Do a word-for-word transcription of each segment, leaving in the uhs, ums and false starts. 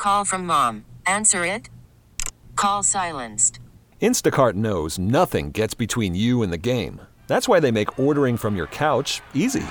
Call from mom. Answer it. Call silenced. Instacart knows nothing gets between you and the game. That's why they make ordering from your couch easy.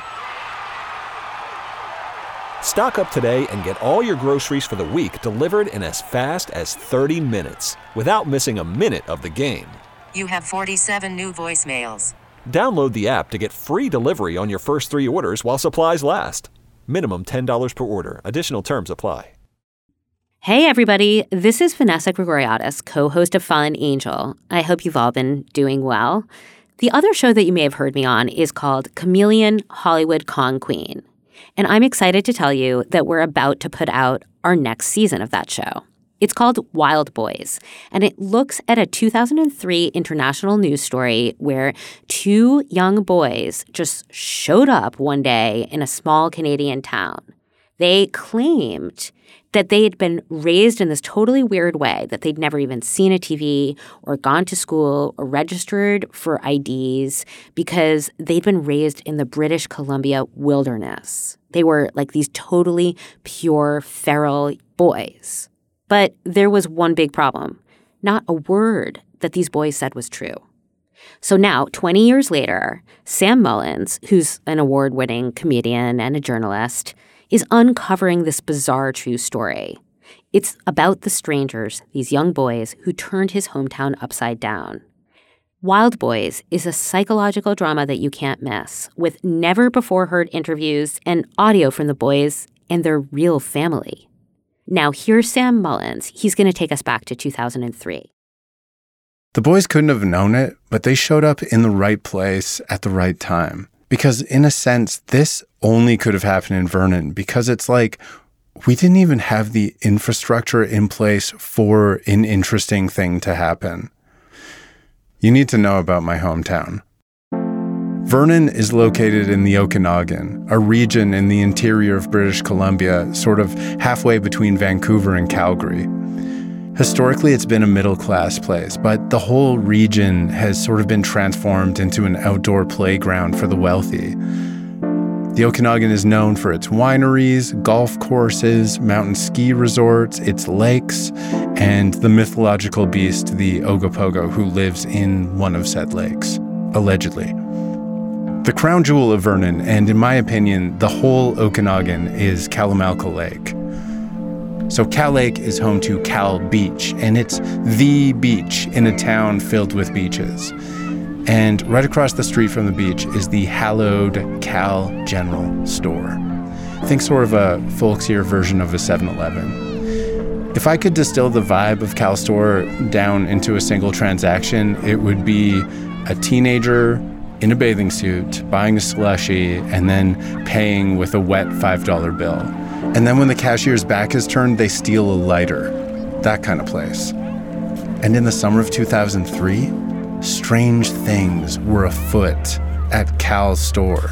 Stock up today and get all your groceries for the week delivered in as fast as thirty minutes without missing a minute of the game. You have forty-seven new voicemails. Download the app to get free delivery on your first three orders while supplies last. Minimum ten dollars per order. Additional terms apply. Hey, everybody. This is Vanessa Grigoriadis, co-host of Fallen Angel. I hope you've all been doing well. The other show that you may have heard me on is called Chameleon Hollywood Con Queen. And I'm excited to tell you that we're about to put out our next season of that show. It's called Wild Boys, and it looks at a two thousand three international news story where two young boys just showed up one day in a small Canadian town. They claimed that they had been raised in this totally weird way, that they'd never even seen a T V or gone to school or registered for I Ds because they'd been raised in the British Columbia wilderness. They were like these totally pure, feral boys. But there was one big problem. Not a word that these boys said was true. So now, twenty years later, Sam Mullins, who's an award-winning comedian and a journalist, is uncovering this bizarre true story. It's about the strangers, these young boys who turned his hometown upside down. Wild Boys is a psychological drama that you can't miss, with never-before-heard interviews and audio from the boys and their real family. Now, here's Sam Mullins. He's going to take us back to two thousand three. The boys couldn't have known it, but they showed up in the right place at the right time. Because in a sense, this only could have happened in Vernon because it's like we didn't even have the infrastructure in place for an interesting thing to happen. You need to know about my hometown. Vernon is located in the Okanagan, a region in the interior of British Columbia, sort of halfway between Vancouver and Calgary. Historically, it's been a middle-class place, but the whole region has sort of been transformed into an outdoor playground for the wealthy. The Okanagan is known for its wineries, golf courses, mountain ski resorts, its lakes, and the mythological beast, the Ogopogo, who lives in one of said lakes, allegedly. The crown jewel of Vernon, and in my opinion, the whole Okanagan, is Kalamalka Lake. So Cal Lake is home to Cal Beach, and it's the beach in a town filled with beaches. And right across the street from the beach is the hallowed Cal General Store. Think sort of a folksier version of a seven eleven. If I could distill the vibe of Cal Store down into a single transaction, it would be a teenager in a bathing suit, buying a slushie, and then paying with a wet five dollar bill. And then when the cashier's back is turned, they steal a lighter. That kind of place. And in the summer of two thousand three, strange things were afoot at Cal's store.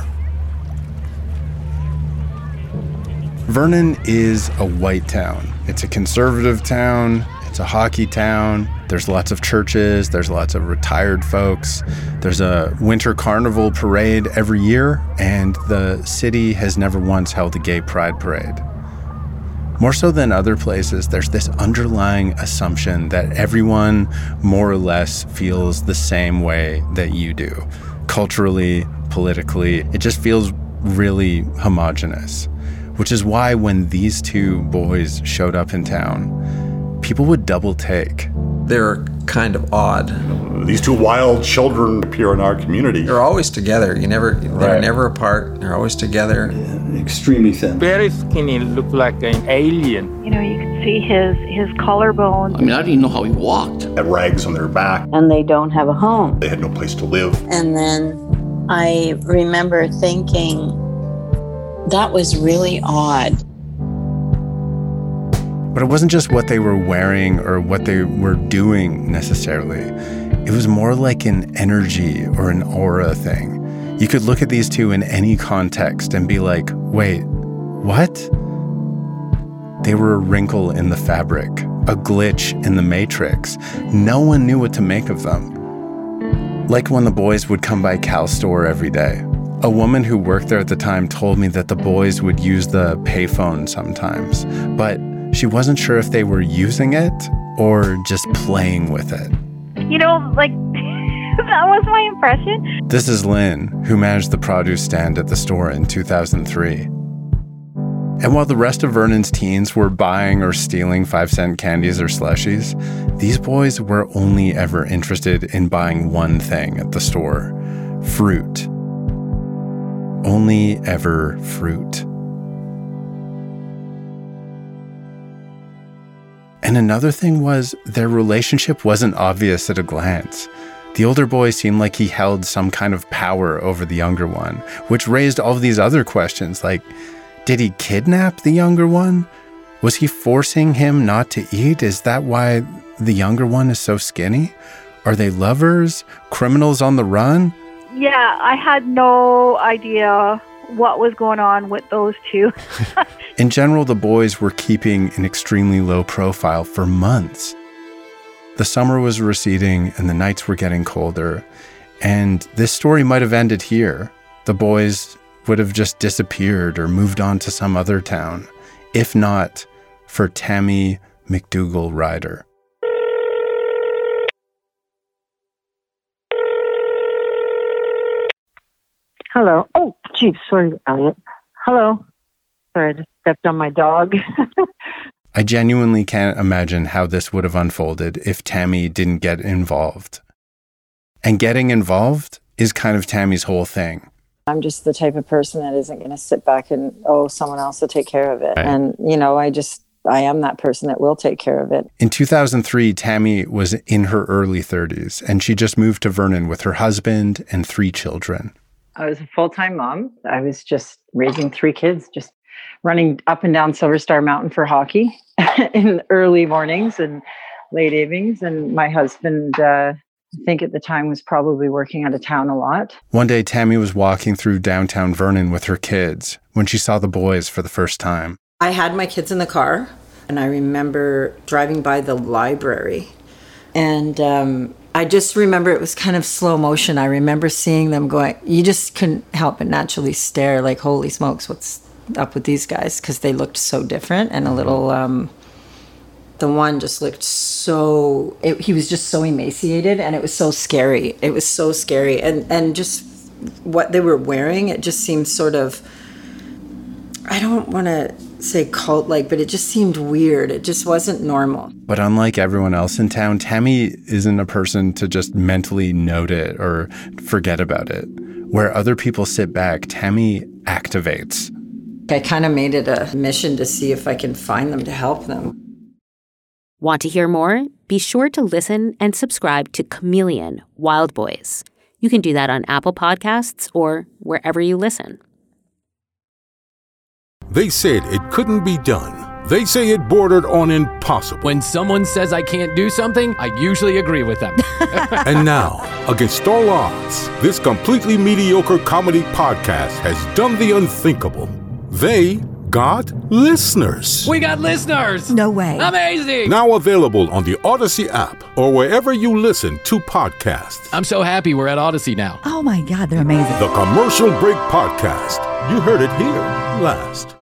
Vernon is a white town. It's a conservative town. It's a hockey town. There's lots of churches. There's lots of retired folks. There's a winter carnival parade every year, and the city has never once held a gay pride parade. More so than other places, there's this underlying assumption that everyone more or less feels the same way that you do. Culturally, politically, it just feels really homogenous. Which is why when these two boys showed up in town, people would double take. They're kind of odd. These two wild children appear in our community. They're always together. You never, they're right. never apart. They're always together. Yeah, extremely thin. Very skinny, look like an alien. You know, you can see his his collarbone. I mean, I didn't even know how he walked. Had rags on their back. And they don't have a home. They had no place to live. And then I remember thinking, that was really odd. But it wasn't just what they were wearing or what they were doing necessarily. It was more like an energy or an aura thing. You could look at these two in any context and be like, wait, what? They were a wrinkle in the fabric, a glitch in the matrix. No one knew what to make of them. Like when the boys would come by Cal's store every day. A woman who worked there at the time told me that the boys would use the payphone sometimes, but She wasn't sure if they were using it or just playing with it. You know, like, that was my impression. This is Lynn, who managed the produce stand at the store in two thousand three. And while the rest of Vernon's teens were buying or stealing five-cent candies or slushies, these boys were only ever interested in buying one thing at the store: fruit. Only ever fruit. And another thing was, their relationship wasn't obvious at a glance. The older boy seemed like he held some kind of power over the younger one, which raised all of these other questions like, did he kidnap the younger one? Was he forcing him not to eat? Is that why the younger one is so skinny? Are they lovers? Criminals on the run? Yeah, I had no idea what was going on with those two. In general, the boys were keeping an extremely low profile for months. The summer was receding and the nights were getting colder. And this story might have ended here. The boys would have just disappeared or moved on to some other town, if not for Tammy McDougall Ryder. Hello. Oh, geez, sorry, Elliot. Hello. Sorry, I just stepped on my dog. I genuinely can't imagine how this would have unfolded if Tammy didn't get involved. And getting involved is kind of Tammy's whole thing. I'm just the type of person that isn't going to sit back and, oh, someone else will take care of it. Right. And, you know, I just, I am that person that will take care of it. In two thousand three, Tammy was in her early thirties, and she just moved to Vernon with her husband and three children. I was a full-time mom. I was just raising three kids, just running up and down Silver Star Mountain for hockey in early mornings and late evenings. And my husband, uh, I think at the time, was probably working out of town a lot. One day, Tammy was walking through downtown Vernon with her kids when she saw the boys for the first time. I had my kids in the car, and I remember driving by the library. And um, I just remember it was kind of slow motion. I remember seeing them going, you just couldn't help but naturally stare like, holy smokes, what's up with these guys? Because they looked so different and a little... Um, The one just looked so, it, he was just so emaciated, and it was so scary. It was so scary. And, and just what they were wearing, it just seemed sort of, I don't want to say cult-like, but it just seemed weird. It just wasn't normal. But unlike everyone else in town, Tammy isn't a person to just mentally note it or forget about it. Where other people sit back, Tammy activates. I kind of made it a mission to see if I can find them to help them. Want to hear more? Be sure to listen and subscribe to Chameleon Wild Boys. You can do that on Apple Podcasts or wherever you listen. They said it couldn't be done. They say it bordered on impossible. When someone says I can't do something, I usually agree with them. And now, against all odds, this completely mediocre comedy podcast has done the unthinkable. They got listeners. We got listeners! No way. Amazing! Now available on the Odyssey app or wherever you listen to podcasts. I'm so happy we're at Odyssey now. Oh my God, they're amazing. The Commercial Break Podcast. You heard it here last.